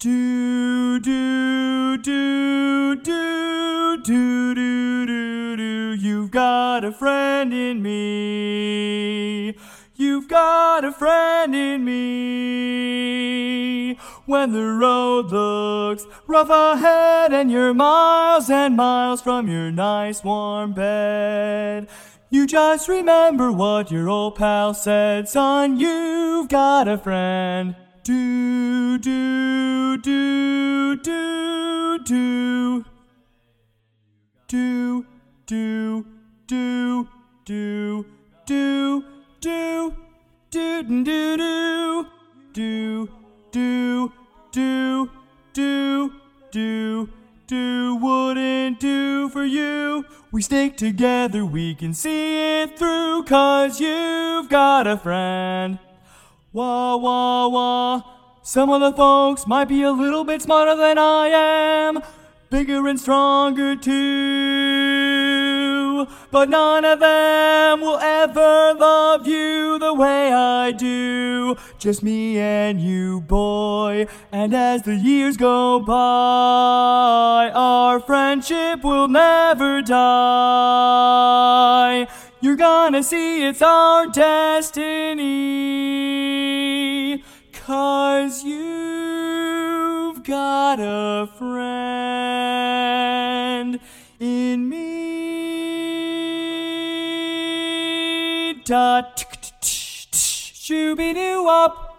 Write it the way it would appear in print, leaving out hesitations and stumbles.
Do do do do do do do do. You've got a friend in me. You've got a friend in me. When the road looks rough ahead and you're miles and miles from your nice warm bed, you just remember what your old pal said. Son, you've got a friend. Do do do do do do do do do do do do do do do do do do do. Wouldn't do for you. We stick together, we can see it through, 'cause you've got a friend. Wah, wah, wah. Some of the folks might be a little bit smarter than I am, bigger and stronger too, but none of them will ever love you the way I do. Just me and you, boy, and as the years go by, our friendship will never die. You're gonna see it's our destiny, 'cause you've got a friend in me. Da shooby doo up.